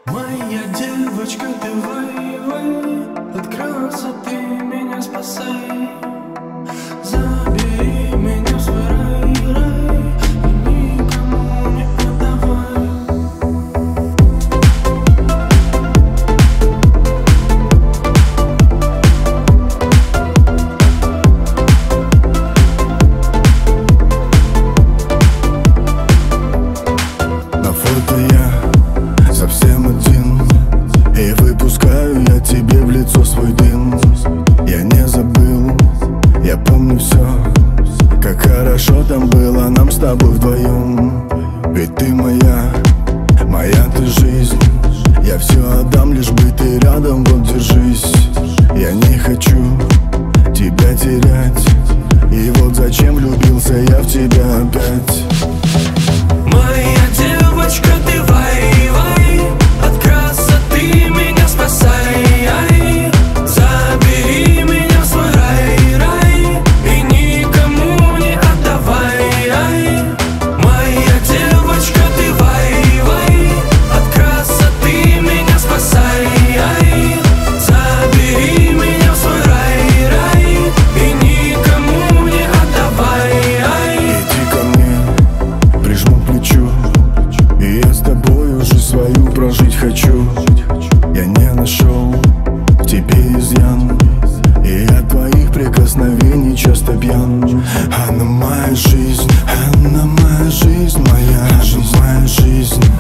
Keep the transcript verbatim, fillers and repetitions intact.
Моя девочка, ты вай, вай, от красоты меня спасай. Забери меня в свой рай, рай, и никому не отдавай. На фото я совсем один, и выпускаю я тебе в лицо свой дым. Я не забыл, я помню все, как хорошо там было нам с тобой вдвоем. Ведь ты моя, моя ты жизнь. Я все отдам, лишь бы ты рядом, вот держись. Я не хочу тебя терять, и вот зачем влюбился я в тебя опять. Моя девочка, ты вай, вай, от красоты меня спасай. Забери меня в свой рай, рай, и никому не отдавай. Моя девочка, ты вай, вай, от красоты меня спасай. Забери меня в свой рай, рай, и никому не отдавай. Иди ко мне, прижму к плечу, и я с тобой уже свою прожить хочу. Я не нашел в тебе изъян, и от твоих прикосновений часто пьян. Она моя жизнь, она моя жизнь, моя, она моя жизнь.